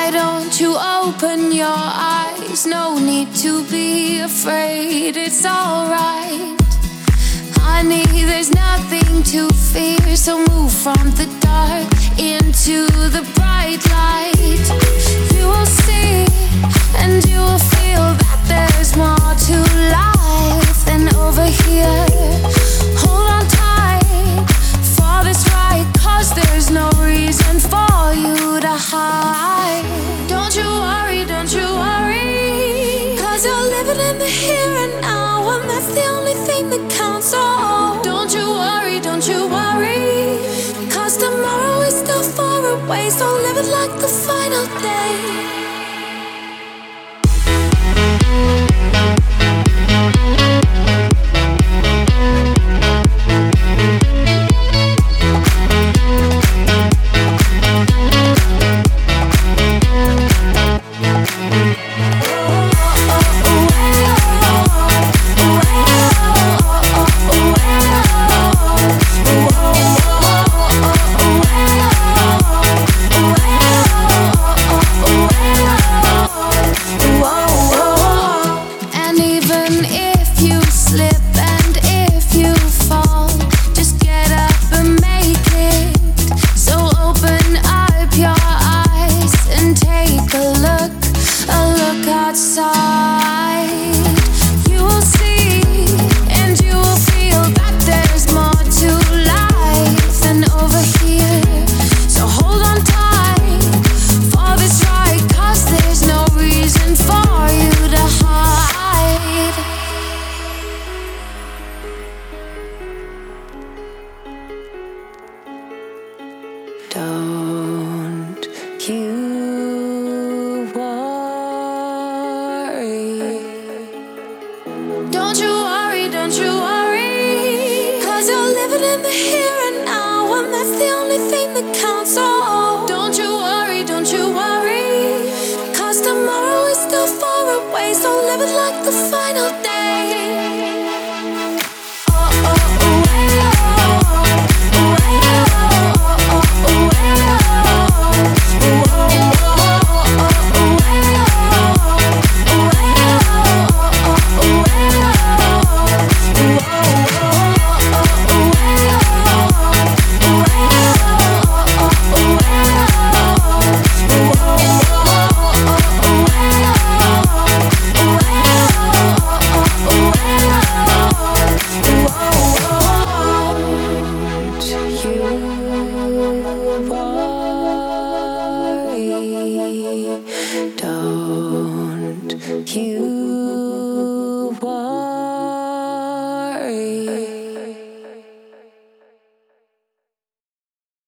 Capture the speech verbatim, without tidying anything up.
Why don't you open your eyes? No need to be afraid, it's alright. Honey, there's nothing to fear, so move from the dark into the bright light. You will see and you will feel that there's more to life than over here. Hold on tight for this ride, cause there's no reason for you to hide. Don't you worry, don't you worry, cause you're living in the here and now, and that's the only thing that counts. Oh, don't you worry, don't you worry, cause tomorrow is still far away, so live it like the final day. Don't you worry. Don't you worry, don't you worry, cause you're living in the here and now, and that's the only thing that counts. Oh, don't you worry, don't you worry, cause tomorrow is still far away, so live it like the final day. Don't you